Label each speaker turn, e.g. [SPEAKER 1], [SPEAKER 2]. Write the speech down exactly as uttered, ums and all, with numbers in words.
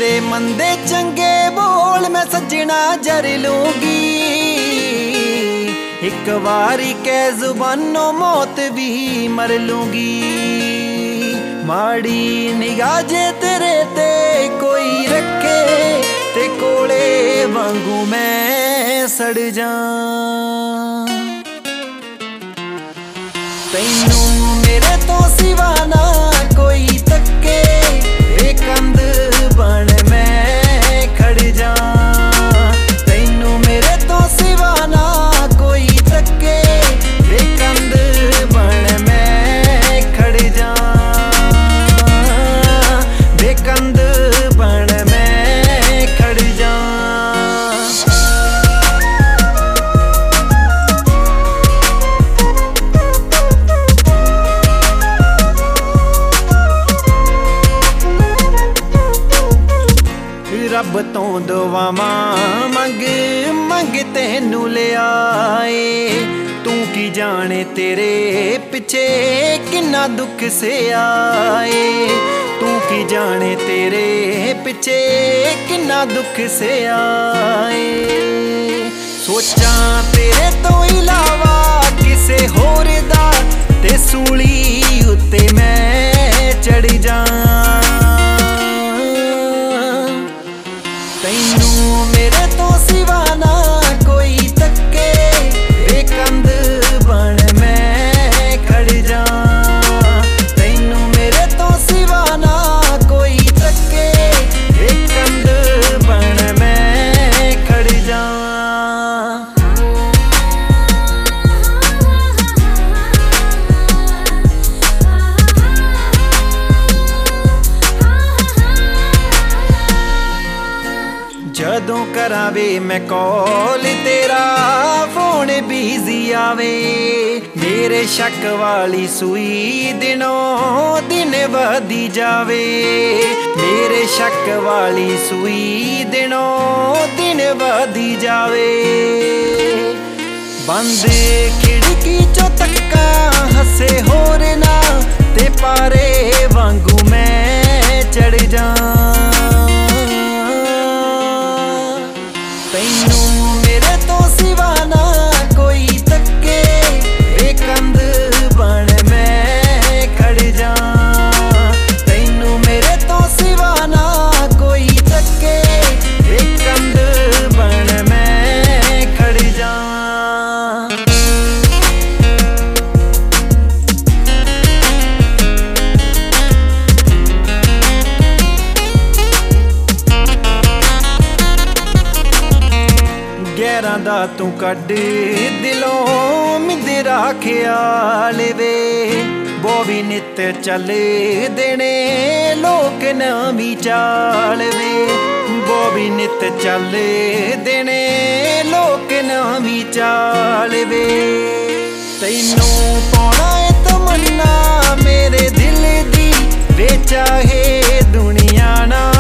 [SPEAKER 1] तेरे मंदे चंगे बोल मैं सजना जर लूंगी। एक बारी कै जुबानों मौत भी मर लूंगी। माड़ी निगाह जे तेरे ते कोई रखे ते कोले वांगू मैं सड़ जा। तैनू मेरे तो सिवा ना कोई तके बेकंद बन मैं खड़ जा। तैनू मेरे तो सिवा ना कोई तके बेकंद बन मैं खड़ जा। बेकंद बन मैं खड़ जा। रब तो दुआवां मंग मंग तेनू ले आए। तू की जाने तेरे पिछे किन्ना दुख से आए। तू की जाने तेरे पिछे किन्ना दुख से आए। सोचा तेरे तो इलावा किसे होर दा ते सूली उत्ते मैं चढ़ जा। तैनू मेरे तो सिवा ना कोई तके बेकंद बन मैं खड़ जा। तैनू मेरे तो सिवा ना कोई तके बेकंद बन मैं खड़ जा। जदों करावे मैं कॉल तेरा फोन बिजी आवे। मेरे शक वाली सुई दिनों दिन वधी जावे। मेरे शक वाली सुई दिनों दिन वधी जावे। बंद खिड़की चो तक्का हसे होर ना ते पारे वांगू मैं चढ़ जा। तैनू मेरे तो सिवा ना कोई तके बेकंद बन मैं खड़ जा। तैनू मेरे तो सिवा ना कोई तके बेकंद बन मैं खड़ जा। गैरां दा तू कड दिलों मिंदरा ख्याल वे। बोवी नित चले देने लोक नवीं चाल वे। बोवी नित चले देने लोक नवीं चाल वे। तैनू पाउणा ए तमन्ना मेरे दिल दी वे चाहे दुनिया ना